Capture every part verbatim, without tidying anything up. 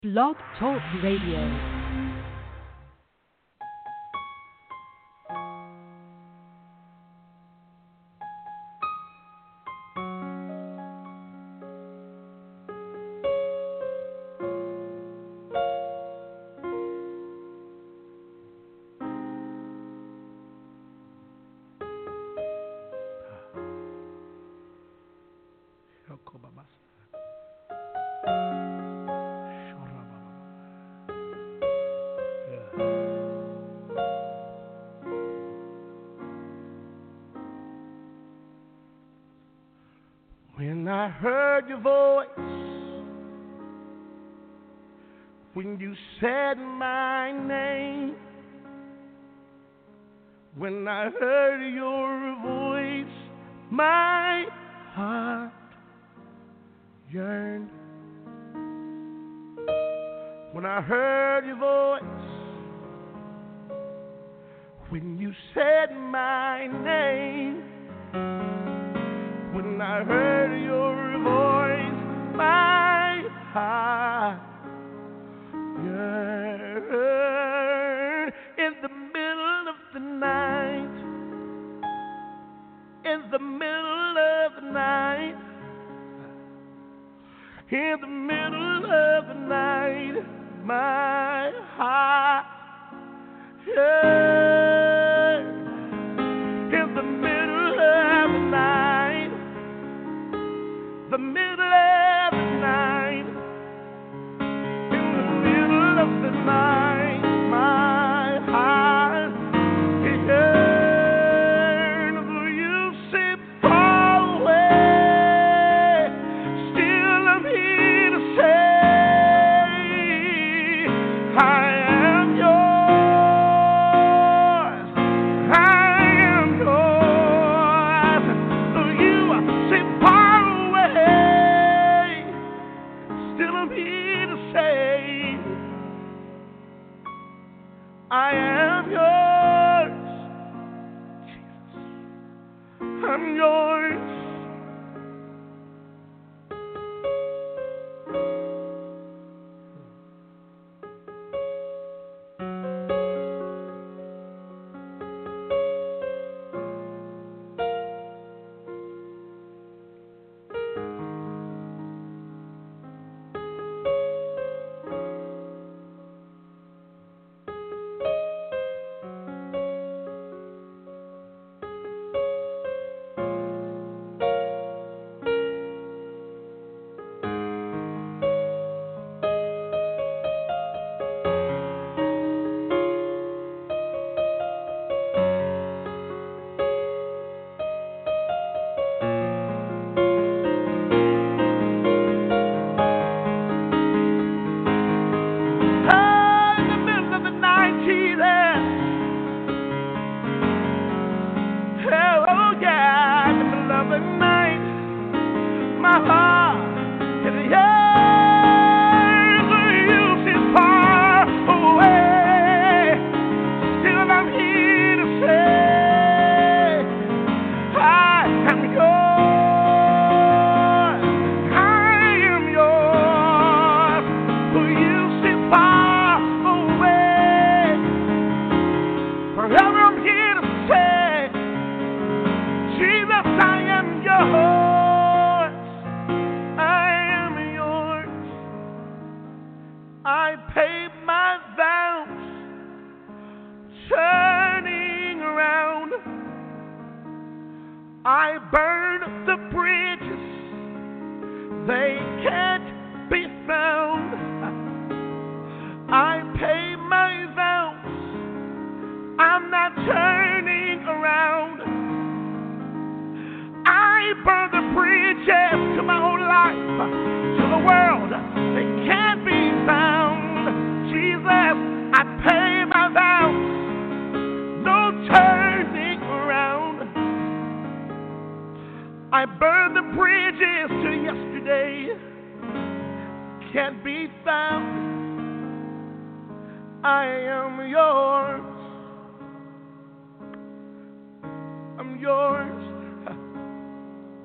Blog Talk Radio. When I heard your voice, when you said my name, when I heard your voice, my heart yearned. When I heard your voice, when you said my name, when I heard your voice, my heart yearned. In the middle of the night, in the middle of the night, in the middle of the night, my heart yearned. In the middle of the night, the middle of the night, in the middle of the night, my heart is yearned. Though you seem far away, still I'm here to say, I am yours, I am yours. Though you seem far away, still I'm here to say, I am yours, Jesus, I'm yours.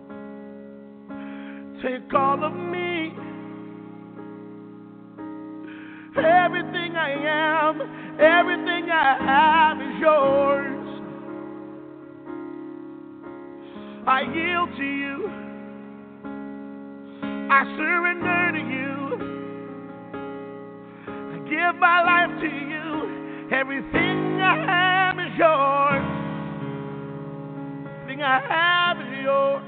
Take all of me, Everything I am, everything I have is yours. I yield to you. I surrender to you. I give my life to you. Everything I have is yours. Everything I have is yours.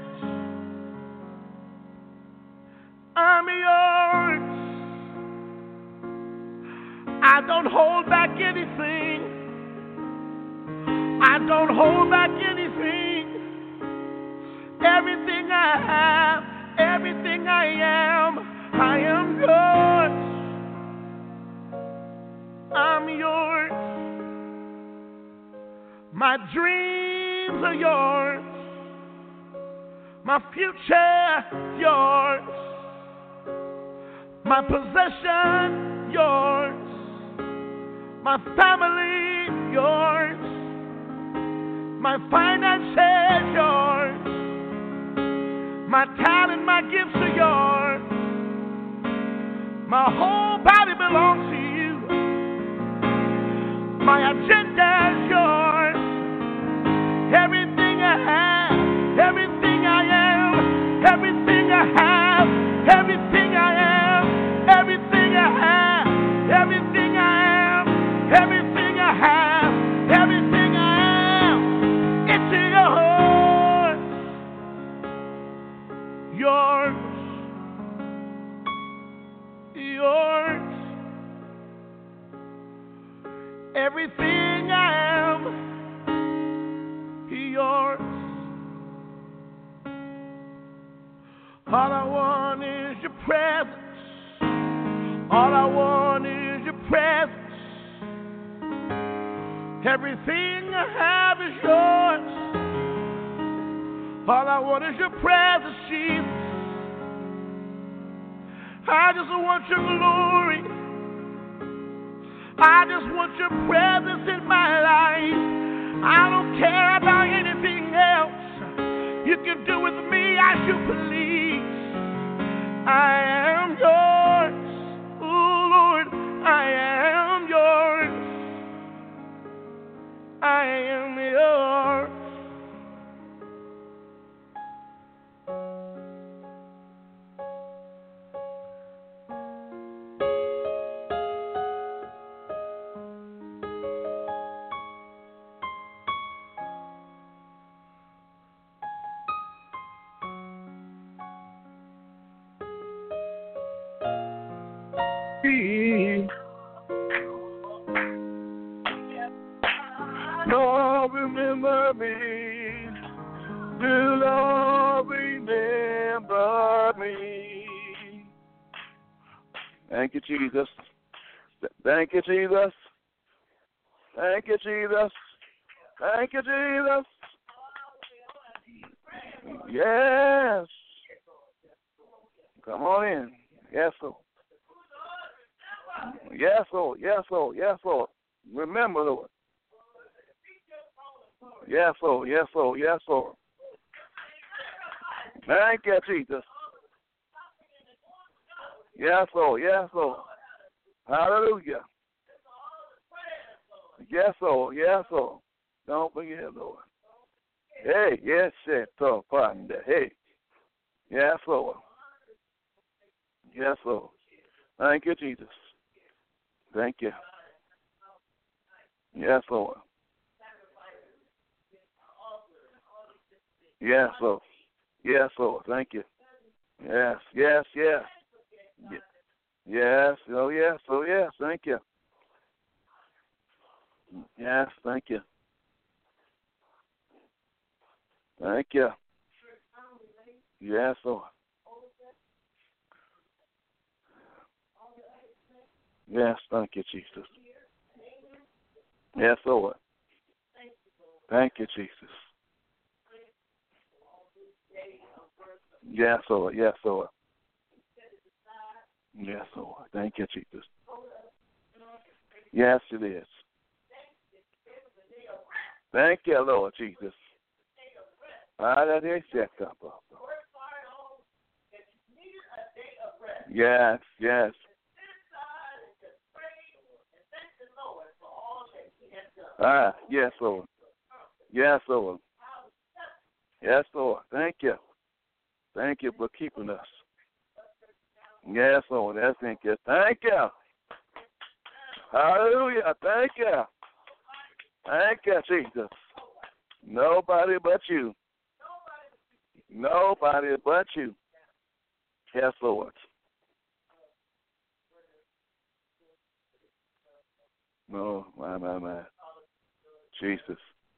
I'm yours. I don't hold back anything. I don't hold back anything. Everything I have, everything I am, I am yours. I'm yours. My dreams are yours. My future, yours. My possession, yours. My family, yours. My finances, yours. My talent, my gifts are yours. My whole body belongs to you. My agenda is yours. Everything I have, everything I am, everything I have, everything I am, everything I have, everything I am, everything I have, everything I am, it's yours. Yours. Yours. Everything I am, yours. All I want is your presence. All I want is your presence. Everything I have is yours. All I want is your presence, Jesus. I just want your glory. I just want your presence in my life. I don't care about anything else. You can do with me as you please. I am yours. Oh Lord, I am yours. I am yours. Lord, remember me. Do Lord remember me. Thank you, Jesus. Thank you, Jesus. Thank you, Jesus. Thank you, Jesus. Yes. Come on in. Yes, Lord. Yes, Lord. Yes, Lord. Yes, Lord. Remember, Lord. Yes, Lord. Yes, Lord. Yes, Lord. Thank you, Jesus. Yes, Lord. Yes, Lord. Hallelujah. Yes, Lord. Yes, Lord. Don't forget, Lord. Hey, yes, shit, tough partner. Hey. Yes, Lord. Yes, Lord. Thank you, Jesus. Thank you. Yes, Lord. Yes, Lord. Yes, Lord. Thank you. Yes, yes, yes. Yes, oh, yes, oh, yes. Thank you. Yes, thank you. Thank you. Yes, Lord. Yes, thank you, Jesus. Yes, Lord. Thank you, Jesus. Yes, Lord. Yes, Lord. Yes, Lord. Thank you, Jesus. Yes, it is. Thank you, Lord Jesus. Yes, yes. Ah, yes, Lord. Yes, Lord. Yes, Lord. Thank you. Thank you for keeping us. Yes, Lord. That's thank you. Thank you. Hallelujah. Thank you. Thank you, Jesus. Nobody but you. Nobody but you. Yes, Lord. Oh, my, my, my. Jesus.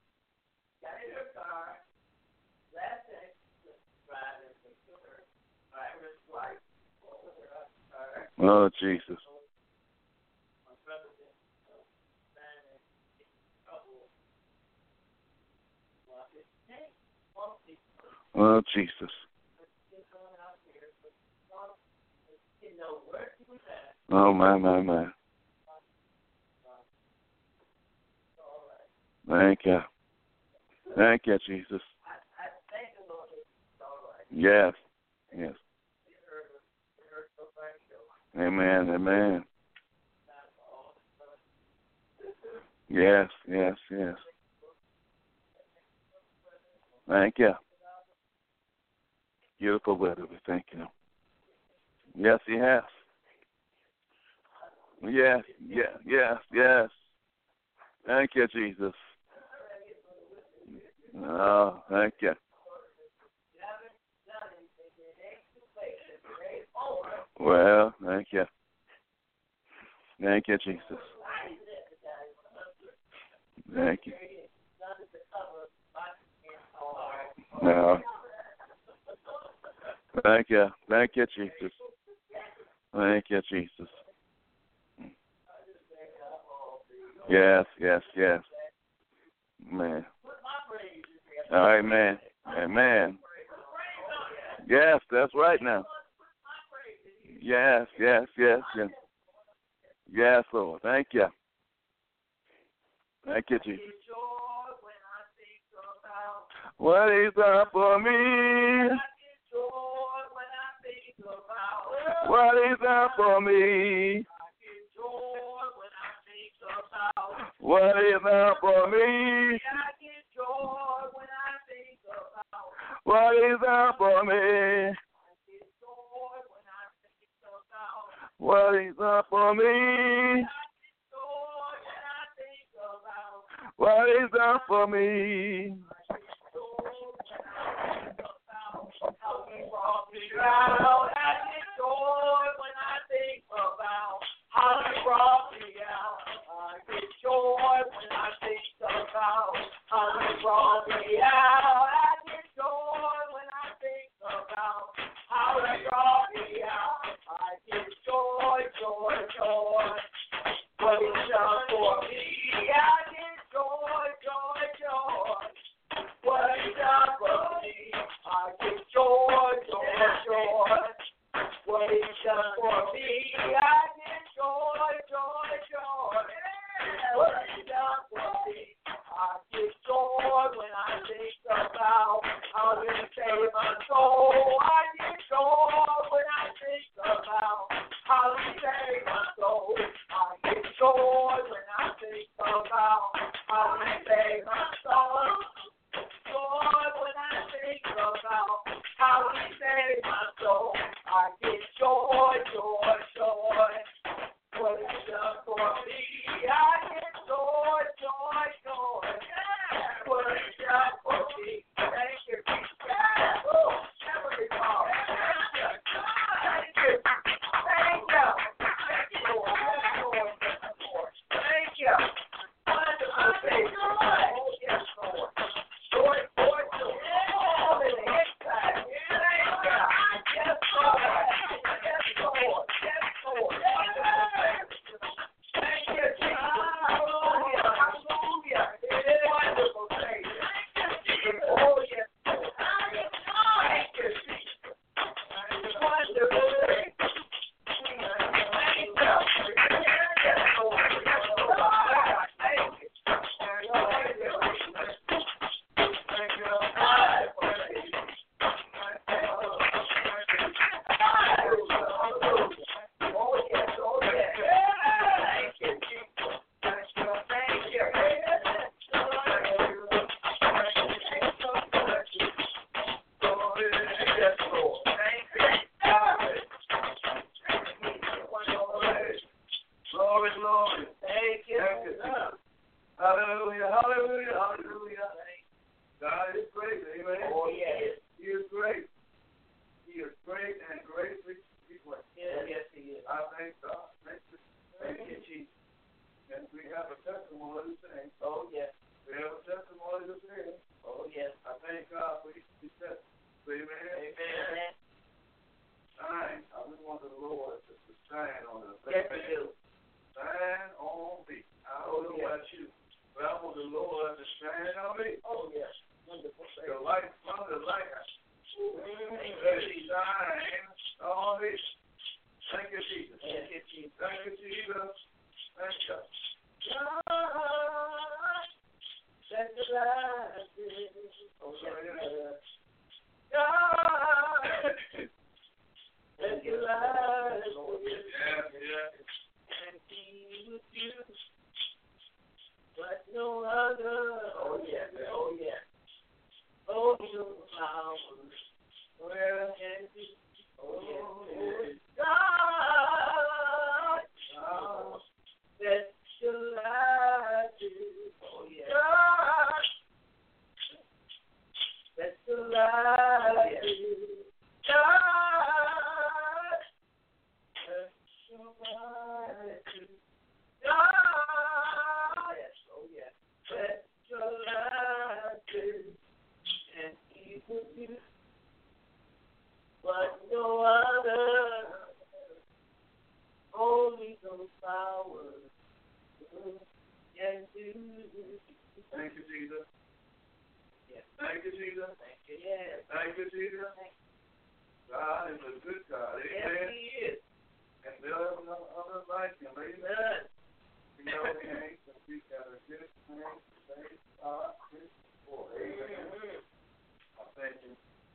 Oh, Jesus. Oh, Jesus. Oh, my, my, my. Thank you. Thank you, Jesus. Yes. Yes. Amen. Amen. Yes. Yes. Yes. Thank you. Beautiful weather. We thank you. Yes, he has. Yes. Yes. Yes. Yes. Thank you, Jesus. Oh, thank you. Well, thank you. Thank you, Jesus. Thank you. No. Thank you. Thank you, Jesus. Thank you, Jesus. Yes, yes, yes. Man. All right, man. Amen. Yes, that's right now. Yes, yes, yes, yes. Yes, Lord. Thank you. Thank you, Jesus. What is up for me? What is up for me? What is up for me? What is up for me? What is up for me? What is up for me? How he brought me out. I get joy when I think about how he brought me out. I get joy when I think about how he brought me out. I get joy, joy, joy. What he's done for me. I get joy, joy, joy. What he's done for me. I get joy, joy, joy. What he's done for me. I get joy, joy, joy. What he's done for me. I get joy when I think about how he saved my soul. I get joy when I think about how he saved my soul. I get joy when I think about how he saved my soul. Joy when I think about how he saved my soul. I get joy, joy, joy. What he's done for me. I get joy, joy, joy. What he's done for me. Thank you. Thank you. Thank you. Thank you, Lord. Thank you. Wonderful Savior. Yes, Lord. Joy, joy, joy. All in the inside. Thank you. Yes, Lord. Yes, Lord. Yes, Lord. Thank you, Jesus. Glory, Lord. Thank you. Thank you. Hallelujah, hallelujah, hallelujah. God is great, amen. Oh, yes. He is great. He is great and greatly to be praised. Yes, yes, he is. I thank God. Thank you. Thank you, Jesus. And we have a testimony to sing. Oh, yes. We have a testimony to sing. Oh, yes. I thank God for his testimony. Amen. Amen. Shine. I just want the Lord to, to shine on us. Yes, we do. Shine on me. I don't Oh, know yes. about you, but I want the Lord to shine on me. Oh, yes. Wonderful. The light from the light. Mm-hmm. Let it shine on me. Thank you, Jesus. Thank you, Jesus. Thank you, Jesus. Thank you. God, let the light in. Oh, yes. God, let the light in. Yeah, yeah. And be with you, but no other. Oh, yes. Oh, yes. Oh, you flowers, where can be? Oh, yes. God, God, let your light in. Oh, yes. God, let your light in. God, let your light in. God, yes. Oh, yes. Let your light in. And he will do what no other, only those powers can do. Thank you, Jesus. Yes. Thank you, Jesus. Thank you, yes. Thank you, Jesus. God is a good God. Amen. Yes, he is. And there are no other like him. Amen. None. We know he ain't, but we got a good name. Thank God. Amen. I thank you.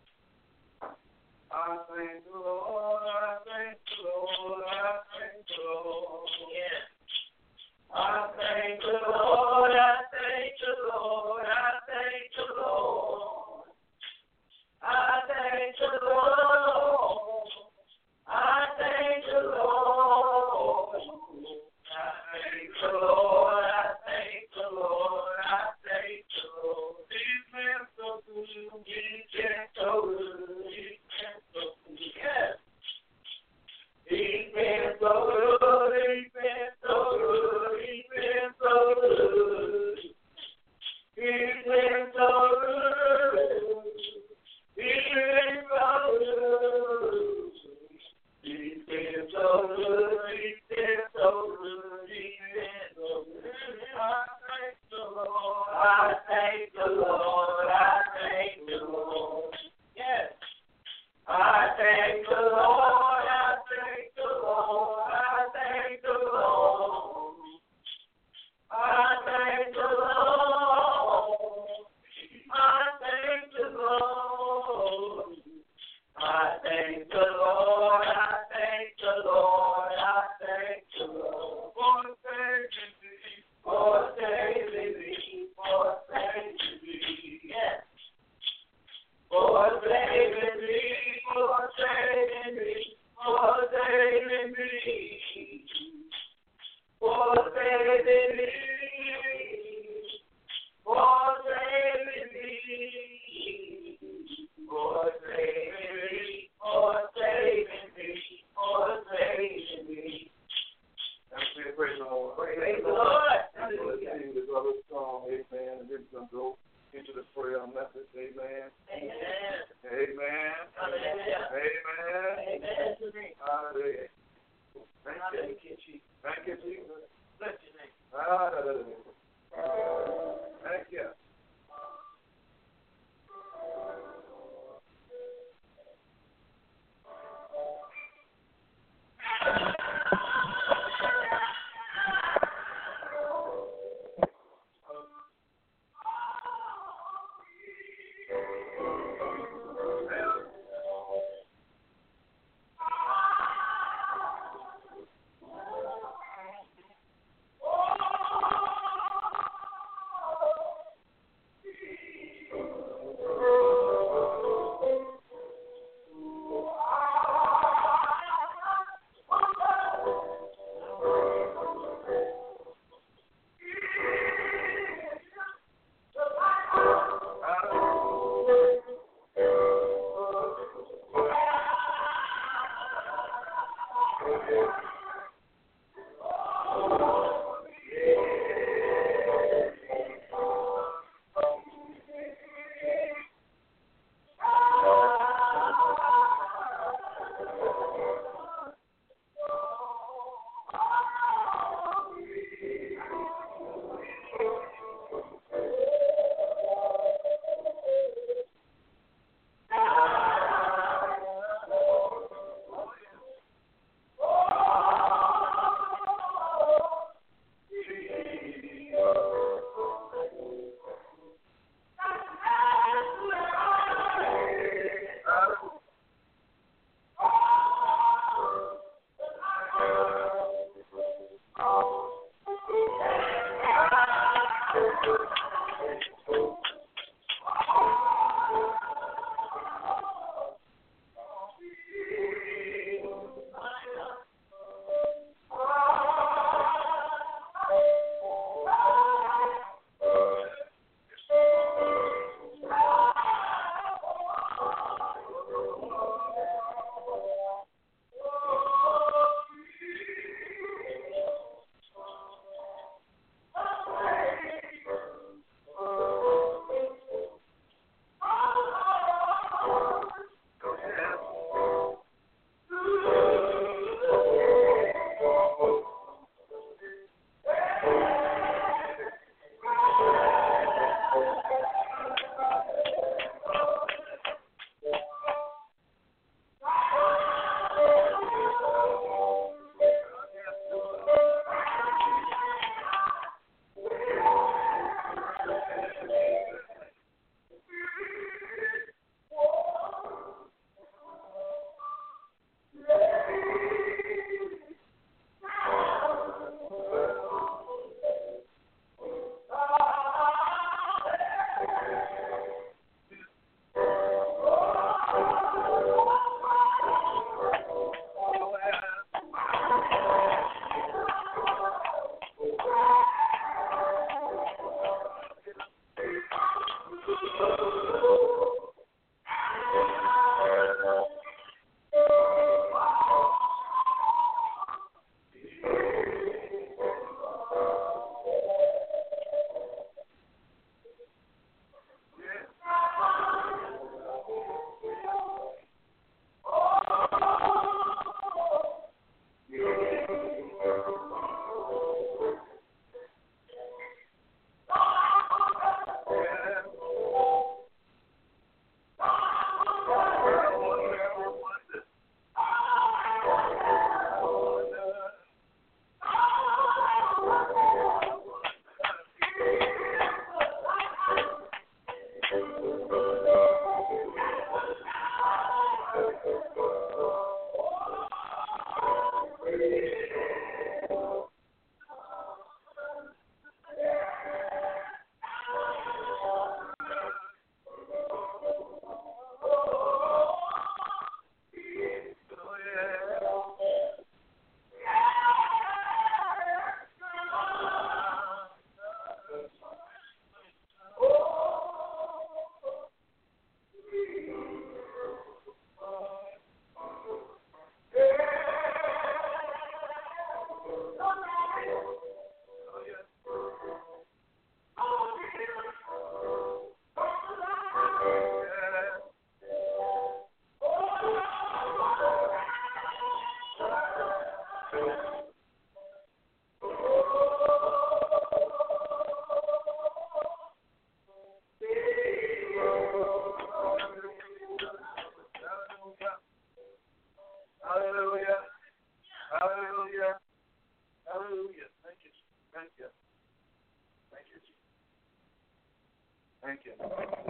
I thank the Lord. I thank the Lord. I thank the Lord. Yes. I thank the Lord. I thank the Lord. I thank the Lord. I thank the Lord. I thank the Lord. I thank the Lord. I thank the Lord. I thank the Lord. He's been so good. He's been so good. He's been so good. Yes. He's been so good. He's been so good. He's been so good. He's been so good. He's been so good. He's been so good. He's been so good. He's been so good. I thank the Lord. I thank the Lord. I thank the Lord. Yes. I thank the Lord. I thank the Lord. I thank the Lord. I thank the Lord. I thank the Lord. I thank the Lord. I thank the Lord. I thank the Lord. For saving me. For saving me. For saving me. Yes. For saving me. For saving me. For saving me. For saving me. For saving me. For saving me. For saving me. For saving me. Praise the Lord. Praise the Lord. Hallelujah. Sing this other song, amen, and then we're going to go into the prayer message, amen. Amen. Amen. Hallelujah. Amen. Amen. Hallelujah. Thank you. Thank you, Jesus. Thank you, Jesus. Bless your name. Hallelujah. Thank you. Oh! Thank you.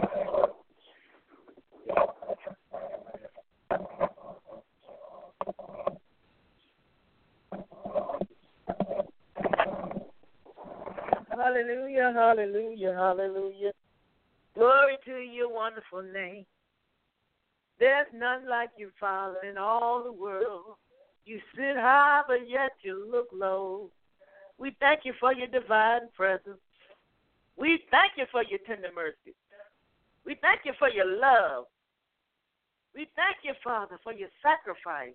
Hallelujah, hallelujah, hallelujah. Glory to your wonderful name. There's none like you, Father, in all the world. You sit high, but yet you look low. We thank you for your divine presence. We thank you for your tender mercy. We thank you for your love. We thank you, Father, for your sacrifice.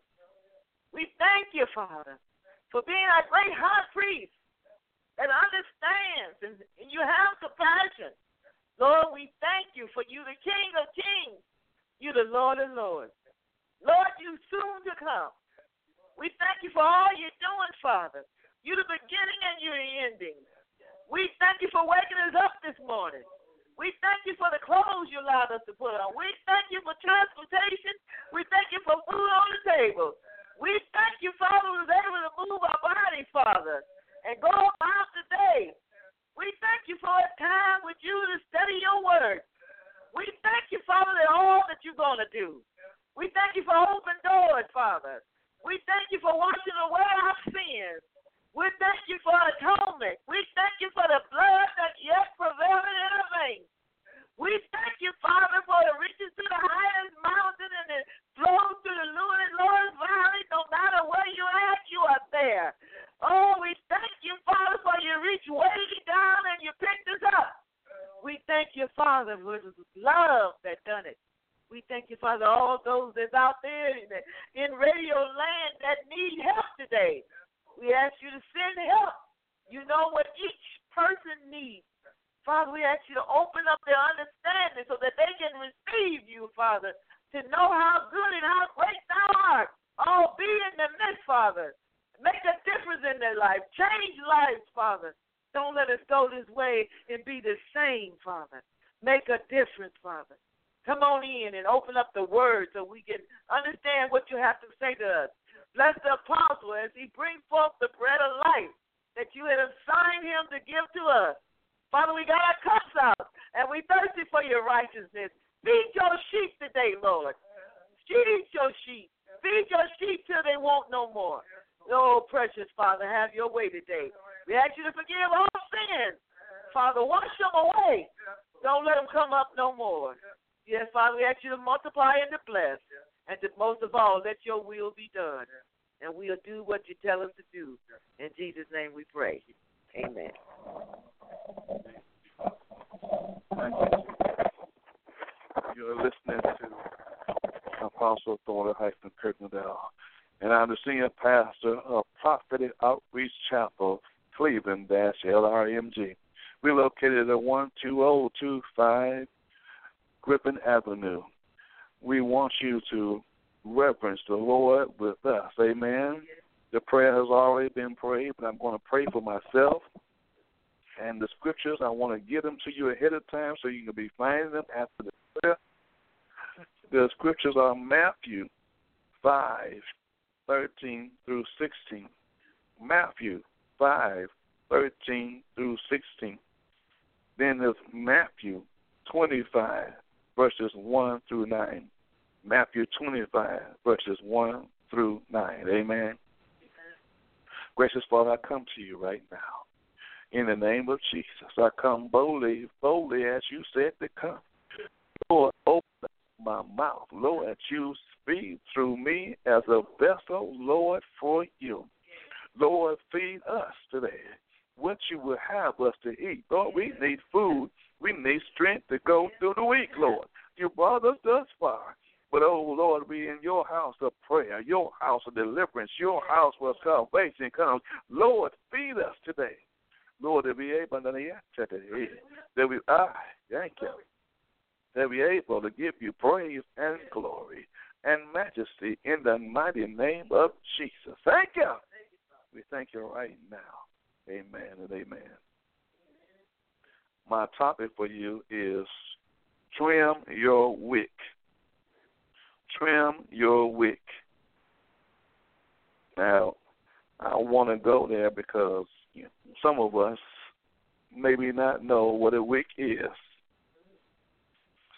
We thank you, Father, for being our great high priest that understands and, and you have compassion. Lord, we thank you for you, the King of kings. You, the Lord of lords. Lord, you soon to come. We thank you for all you're doing, Father. You're the beginning and you're the ending. We thank you for waking us up this morning. We thank you for the clothes you allowed us to put on. We thank you for transportation. We thank you for food on the table. We thank you, Father, who was able to move our body, Father, and go about the day. We thank you for a time with you to study your word. We thank you, Father, that all that you're going to do. We thank you for open doors, Father. We thank you for washing away our sins. We thank you for atonement. We thank you for the blood that yet prevailed in our veins. We thank you, Father, for the reaches to the highest mountain and it flows to the Lord's valley. No matter where you're at, you are there. Oh, we thank you, Father, for you reach way down and you picked us up. We thank you, Father, for the love that done it. We thank you, Father, all those that's out there in, in radio land that need help today. We ask you to send help. You know what each person needs. Father, we ask you to open up their understanding so that they can receive you, Father, to know how good and how great thou art. Oh, be in the midst, Father. Make a difference in their life. Change lives, Father. Don't let us go this way and be the same, Father. Make a difference, Father. Come on in and open up the word so we can understand what you have to say to us. Bless the apostle as he brings forth the bread of life that you had assigned him to give to us. Father, we got our cups out, and we thirsty for your righteousness. Feed your sheep today, Lord. Feed your sheep. Feed your sheep till they won't no more. Oh, precious Father, have your way today. We ask you to forgive all sins. Father, wash them away. Don't let them come up no more. Yes, Father, we ask you to multiply and to bless. And to, most of all, let your will be done. And we'll do what you tell us to do. In Jesus' name we pray. Amen. You're listening to Apostle Thornton Hyphen Kirkendall, and I'm the senior pastor of Prophetic Outreach Chapel, Cleveland L R M G. We're located at one two zero two five Griffin Avenue. We want you to reverence the Lord with us. Amen. The prayer has already been prayed, but I'm going to pray for myself. And the scriptures, I want to give them to you ahead of time so you can be finding them after the prayer. The scriptures are Matthew five, thirteen through sixteen. Matthew five, thirteen through sixteen. Then there's Matthew twenty-five, verses one through nine. Matthew twenty-five, verses one through nine. Amen. Gracious Father, I come to you right now. In the name of Jesus, I come boldly, boldly as you said to come. Lord, open my mouth. Lord, that you speak through me as a vessel, Lord, for you. Lord, feed us today what you will have us to eat. Lord, we need food. We need strength to go through the week, Lord. You brought us thus far. But, oh, Lord, we in your house of prayer, your house of deliverance, your house where salvation comes. Lord, feed us today. Lord, that we able to that we I thank you that we able to give you praise and glory and majesty in the mighty name of Jesus. Thank you. We thank you right now. Amen and amen. My topic for you is trim your wick. Trim your wick. Now, I want to go there because you know, some of us maybe not know what a wick is.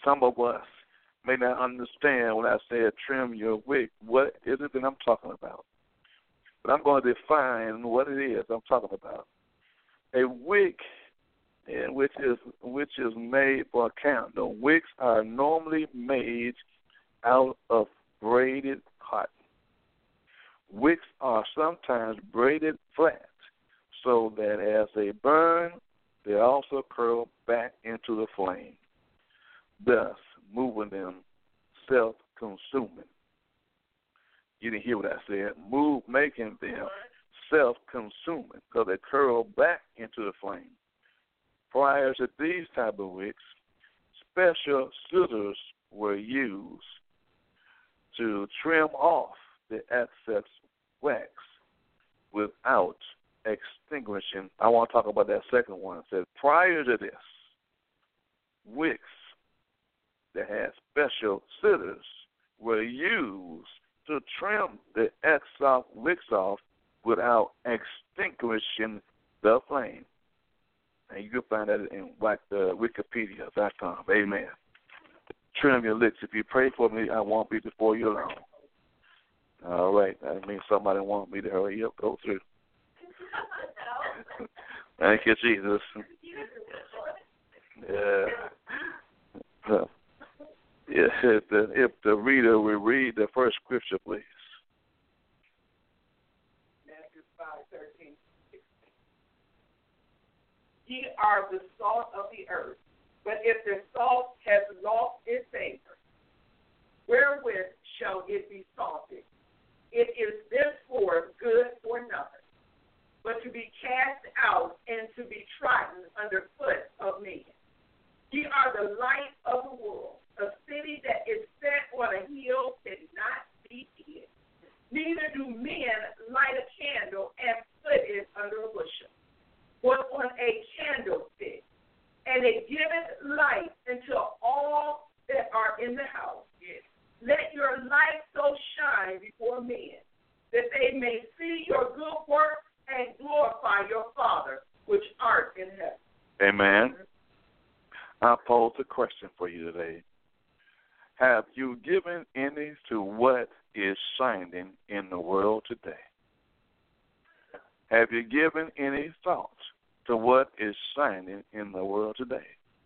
some of us may not understand when I say trim your wick. What is it that I'm talking about? But I'm going to define what it is I'm talking about. A wick, which is which is made for a candle. Wicks are normally made out of braided cotton. Wicks are sometimes braided flat, so that as they burn, they also curl back into the flame, thus moving them self-consuming. You didn't hear what I said. Move, making them self-consuming, because they curl back into the flame. Prior to these type of wicks, special scissors were used to trim off the excess wax without extinguishing. I want to talk about that second one. It says prior to this, wicks that had special scissors were used to trim the excess wicks off without extinguishing the flame. And you can find that in wikipedia dot com. Amen. Trim your licks. If you pray for me, I won't be before you long. All right. That means somebody wants me to hurry up, go through. Thank you, Jesus. Yeah. Uh, yeah, if the, if the reader will read the first scripture, please. Matthew five thirteen. Ye are the salt of the earth, but if the salt has lost its savor, wherewith shall it be salted? It is thenceforth good for nothing, but to be cast out and to be trodden under foot of men. Ye are the light of the world. A city that is set on a hill cannot be hid. Neither do men light a candle and put it under a bushel, but on a candlestick, and it giveth light unto all that are in the house. Let your light so shine before men, that they may see your good works and glorify your Father which art in heaven. Amen. I pose a question for you today. Have you given any to what is shining in the world today? Have you given any thought to what is shining in the world today?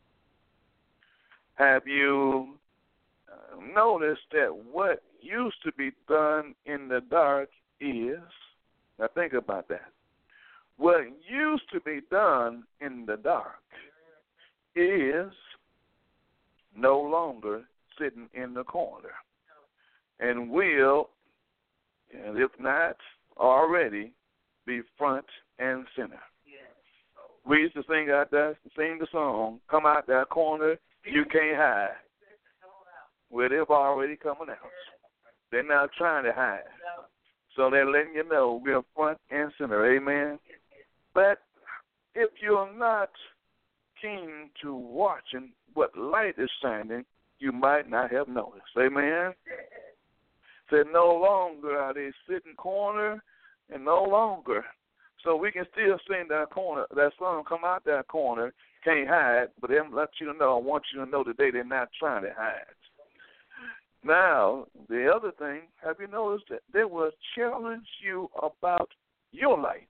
Have you noticed that what used to be done in the dark is, now think about that, what used to be done in the dark is no longer sitting in the corner, and will, and if not already, be front and center. We used to sing out there, sing the song, come out that corner, you can't hide. Well, they've already coming out. They're not trying to hide. So they're letting you know we're front and center. Amen. But if you're not keen to watching what light is shining, you might not have noticed. Amen. Said no longer are they sitting corner, and no longer. So we can still sing that corner, that song, come out that corner, can't hide, but them let you know, I want you to know today they're not trying to hide. Now, the other thing, have you noticed that they will challenge you about your lights?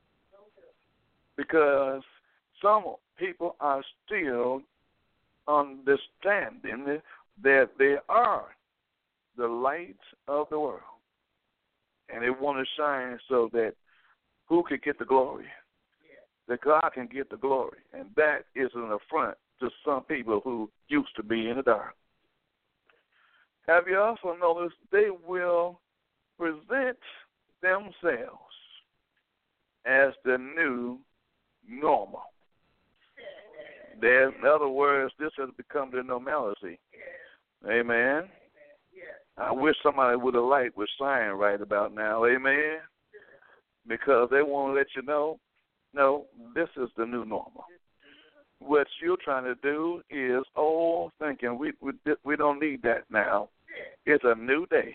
Because some people are still understanding that they are the light of the world. And they want to shine so that who can get the glory? That God can get the glory. And that is an affront to some people who used to be in the dark. Have you also noticed they will present themselves as the new normal? There's, in other words, this has become the normality. Amen. I wish somebody with a light would shine right about now. Amen. Because they want to let you know, no, this is the new normal. What you're trying to do is old thinking. We, we we don't need that now. It's a new day.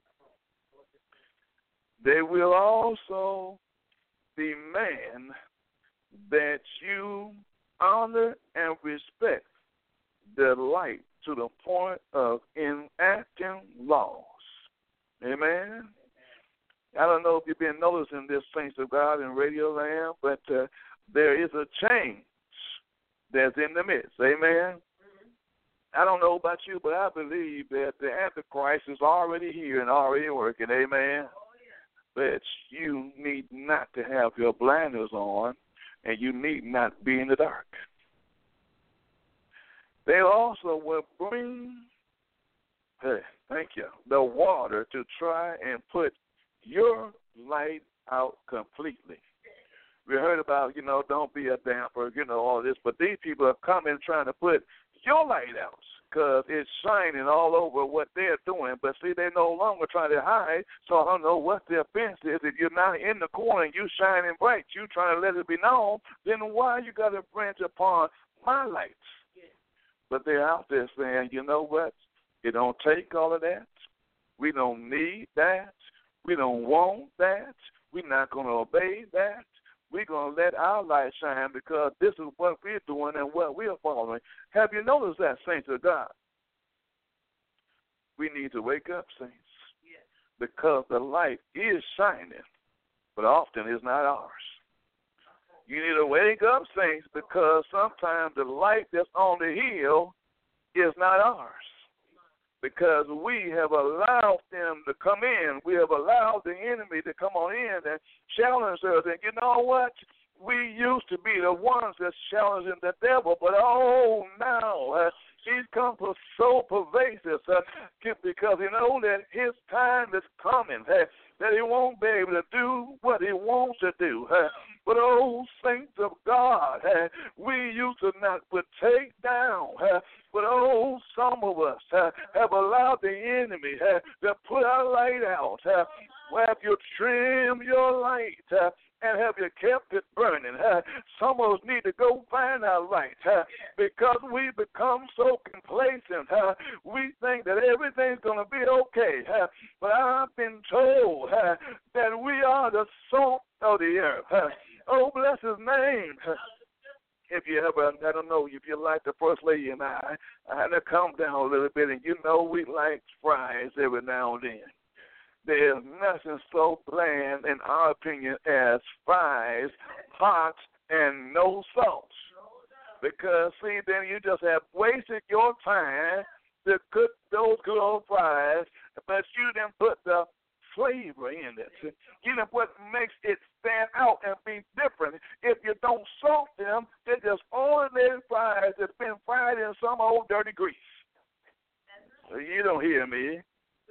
They will also demand that you honor and respect the light to the point of enacting laws. Amen. I don't know if you've been noticing this, saints of God, in Radio Land, but uh, there is a change that's in the midst. Amen. I don't know about you, but I believe that the Antichrist is already here and already working. Amen. But you need not to have your blinders on, and you need not be in the dark. They also will bring, hey, thank you, the water to try and put your light out completely. We heard about, you know, don't be a damper, you know, all this, but these people are coming trying to put your light out because it's shining all over what they're doing. But see, they're no longer trying to hide, so I don't know what the offense is. If you're not in the corner and you shining bright, you trying to let it be known, then why you got to branch upon my lights? But they're out there saying, you know what? It don't take all of that. We don't need that. We don't want that. We're not going to obey that. We're going to let our light shine because this is what we're doing and what we're following. Have you noticed that, saints of God? We need to wake up, saints, yes, because the light is shining, but often it's not ours. You need to wake up, saints, because sometimes the light that's on the hill is not ours. Because we have allowed them to come in. We have allowed the enemy to come on in and challenge us. And you know what? We used to be the ones that's challenging the devil, but oh, now uh, he's come for so pervasive uh, because he knows that his time is coming, uh, that he won't be able to do what he wants to do. Uh, but oh, saints of God, uh, we used to not partake down. Uh, But, oh, some of us uh, have allowed the enemy uh, to put our light out. Uh, have you trimmed your light uh, and have you kept it burning? Uh, some of us need to go find our light uh, because we become so complacent. Uh, we think that everything's going to be okay. Uh, but I've been told uh, that we are the salt of the earth. Uh, oh, bless his name. Uh, If you ever, I don't know, if you like the First Lady and I, I had to calm down a little bit, and you know we like fries every now and then. There's nothing so bland, in our opinion, as fries, hot, and no salt. Because, see, then you just have wasted your time to cook those good old fries, but you didn't put the flavor in it. You know what makes it stand out and be different. If you don't salt them, they're just ordinary fries that's been fried in some old dirty grease. You don't hear me.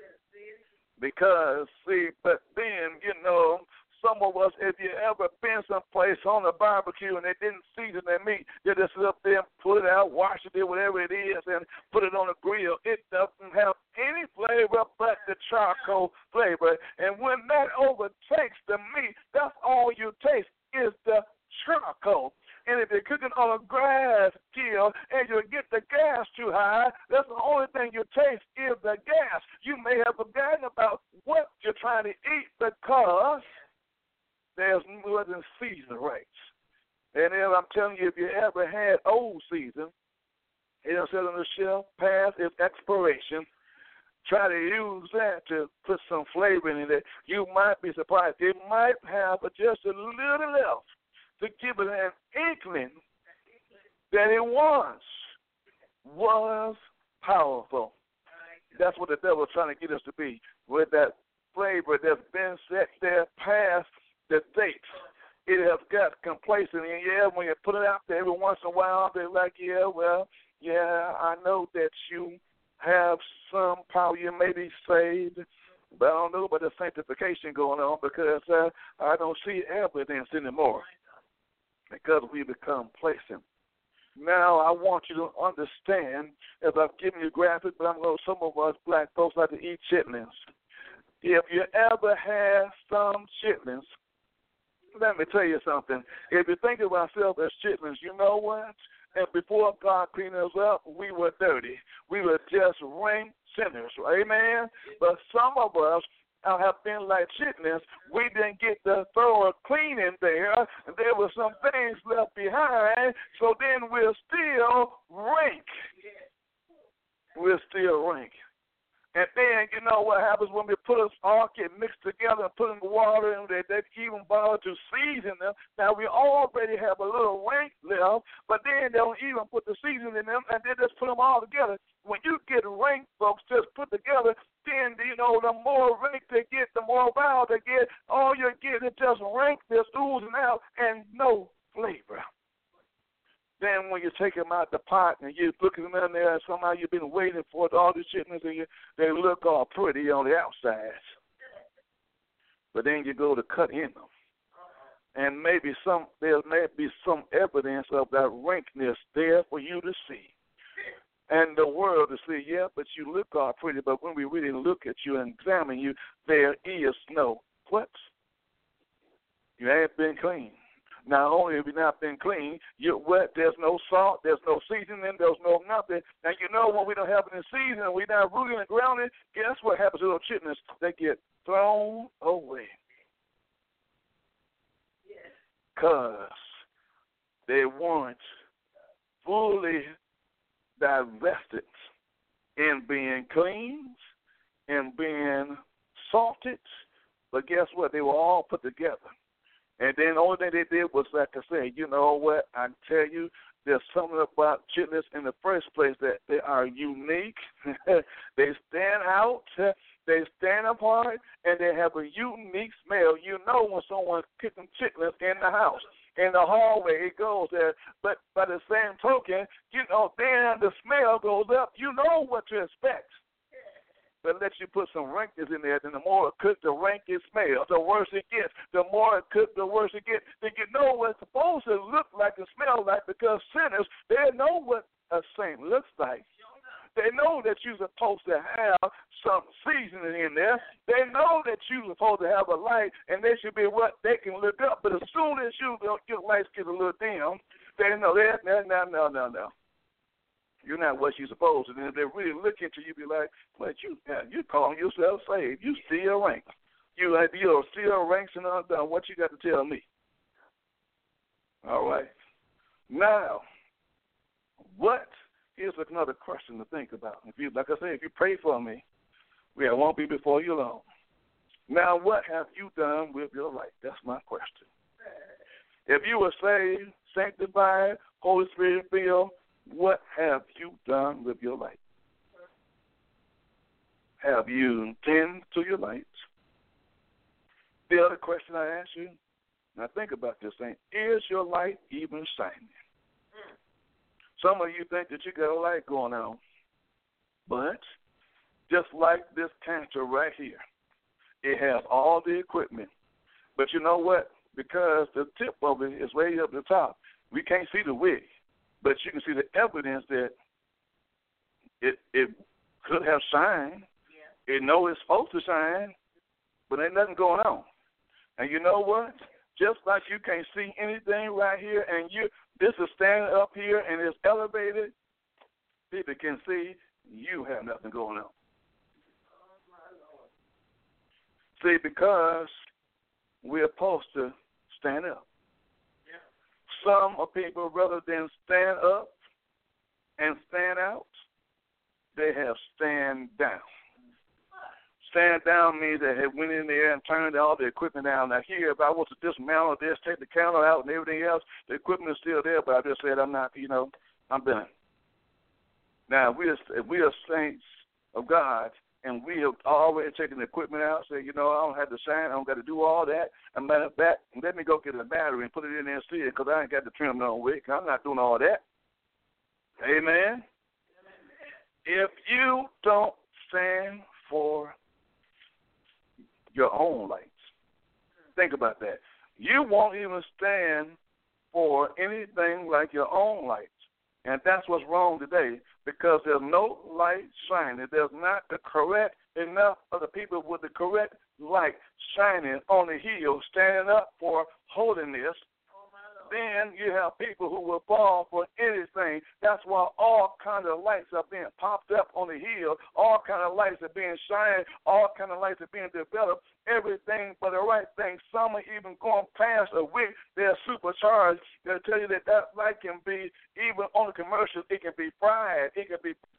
Because, see, but then, you know, some of us, if you ever been someplace on a barbecue and they didn't season their meat, they just sit up there and pull it out, wash it, whatever it is, and put it on the grill. It doesn't have any flavor but the charcoal flavor. And when that overtakes the meat, that's all you taste is the charcoal. And if you're cooking on a grass grill and you get the gas too high, that's the only thing you taste is the gas. You may have forgotten about what you're trying to eat because there's more than season right. And then I'm telling you, if you ever had old season, it'll sit on the shelf past its expiration. Try to use that to put some flavor in it. You might be surprised. It might have just a little left to give it an inkling that it once was powerful. That's what the devil's trying to get us to be, with that flavor that's been set there past the date. It has got complacent, and yeah, when you put it out there every once in a while, they're like, yeah, well, yeah, I know that you have some power, you may be saved, but I don't know about the sanctification going on because uh, I don't see evidence anymore because we become complacent. Now, I want you to understand, as I've given you graphics, but I'm going to, some of us black folks like to eat chitlins. If you ever had some chitlins, let me tell you something. If you think of ourselves as chitlins, you know what? And before God cleaned us up, we were dirty. We were just rank sinners. Amen? But some of us have been like chitlins. We didn't get the thorough cleaning there. There were some things left behind, so then we're still rank. we'll still rank. And then, you know what happens when we put us all get mixed together and put in the water and they, they even bother to season them. Now, we already have a little rank left, but then they don't even put the seasoning in them and they just put them all together. When you get rank, folks, just put together, then, you know, the more rank they get, the more vile they get. All you're getting is just rank that's oozing out and no flavor. Then when you take them out the pot and you look at them in there and somehow you've been waiting for it, all the shipments and you, they look all pretty on the outside. But then you go to cut in them. And maybe some there may be some evidence of that rankness there for you to see. And the world to see, yeah, but you look all pretty, but when we really look at you and examine you, there is no what? You ain't been clean. Not only have you not been clean, you're wet, there's no salt, there's no seasoning, there's no nothing. And you know when we don't have any seasoning, we're not rooted and grounded, guess what happens to those chitlins? They get thrown away. Because they weren't fully divested in being cleansed and being salted. But guess what? They were all put together. And then the only thing they did was, like I say, you know what, I tell you, there's something about chitlins in the first place that they are unique. They stand out, they stand apart, and they have a unique smell. You know when someone's cooking chitlins in the house. In the hallway, it goes there. But by the same token, you know, then the smell goes up. You know what to expect. But let you put some rankness in there, then the more it cooks, the rank it smells. The worse it gets. The more it cooks, the worse it gets. Then you know what it's supposed to look like and smell like, because sinners, they know what a saint looks like. They know that you're supposed to have some seasoning in there. They know that you're supposed to have a light, and they should be what they can look up. But as soon as you your lights get a little dim, they know that, no, no, no, no, no. You're not what you're supposed to. And if they really look at you, you be like, "But you, yeah, you calling yourself saved? You still rank. You like you're still ranks and undone. What you got to tell me?" All right. Now, what? Here's another question to think about. If you, like I say, if you pray for me, we won't be before you long. Now, what have you done with your life? That's my question. If you were saved, sanctified, Holy Spirit filled, what have you done with your light? Have you tended to your light? The other question I ask you, now think about this thing, is your light even shining? Some of you think that you got a light going on, but just like this cancer right here, it has all the equipment. But you know what? Because the tip of it is way up the top, we can't see the wick. But you can see the evidence that it it could have shined. Yeah. It knows it's supposed to shine, but ain't nothing going on. And you know what? Just like you can't see anything right here, and you this is standing up here and it's elevated, people can see you have nothing going on. See, because we're supposed to stand up. Some of people, rather than stand up and stand out, they have stand down. Stand down means they have went in there and turned all the equipment down. Now here, if I was to dismantle this, take the counter out and everything else, the equipment is still there, but I just said I'm not, you know, I'm done. Now, if we are, if we are saints of God, and we have already taken the equipment out, say, you know, I don't have to shine, I don't got to do all that. As a matter of fact, let me go get a battery and put it in there and see it, because I ain't got to trim no wick. I'm not doing all that. Amen? If you don't stand for your own lights, think about that. You won't even stand for anything like your own lights. And that's what's wrong today, because there's no light shining. There's not the correct enough of the people with the correct light shining on the hill, standing up for holiness. Then you have people who will fall for anything. That's why all kinds of lights are being popped up on the hill. All kinds of lights are being shined. All kinds of lights are being developed. Everything for the right thing. Some are even going past a wick. They're supercharged. They'll tell you that that light can be, even on the commercials, it can be fried. It can be